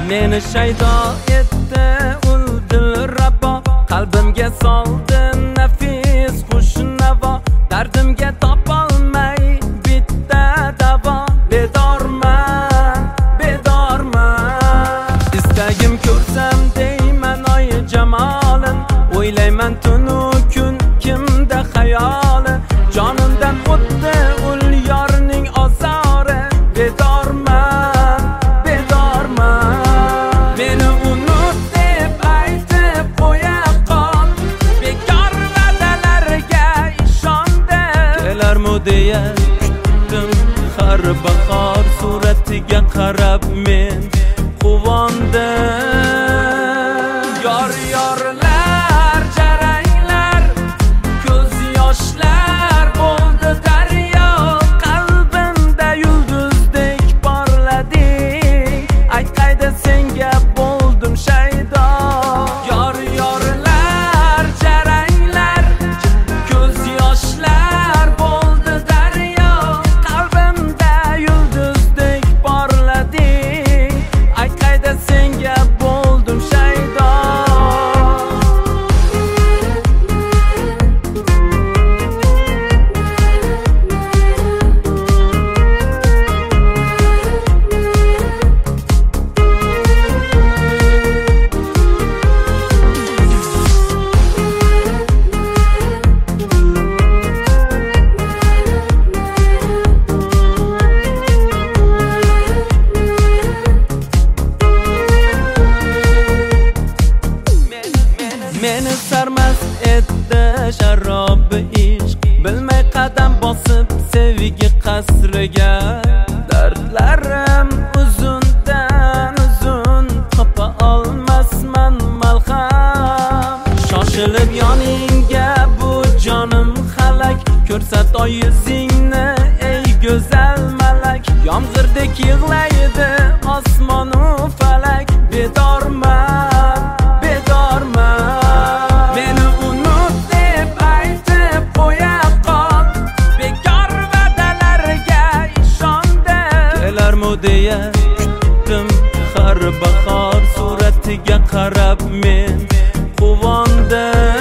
Meni shaydo etdi ul dilrabo, qalbimga soldi nafis xushnavo. Dardimga topolmay bitta davo, bedorman, bedorman. Istagim ko'rsam deyman oy jamolin, o'ylayman tunu kun kimda xayoli. Jonimdan o'tdi ul yorning ozori, bedorman, bedorman. Meni unut deb aytib qo'ya qol, bekor va'dalarga ishondim. Kelarmu deya kutdim har bahor, suratiga qarab men quvondim. Yor yorlar, jaranglar, ko'z yoshlar bo'ldi daryo, qalbimda yulduzdek porlading. Aytqayda senga bo'ldim shaydo. Yor yorlar, jaranglar, ko'z yoshlar bo'ldi daryo, qalbimda yulduzdek porlading. Aytqayda senga bo'ldim shaydo. Meni sarmast etdi sharob ishq, bilmay qadam bosib sevgi qasriga. Dardlarim uzundan uzun, topa olmasman malham. Shoshilib yoningga bu jonim halak, ko'rsat oy yuzingni ey go'zal malak. Yomg'irdek yig'laydi osmonu falak, bedorman, bedorman. Meni unut deb aytib qo'ya qol, bekor va'dalarga ishondim. Kelarmu deya kutdim har bahor, suratiga qarab men quvondim.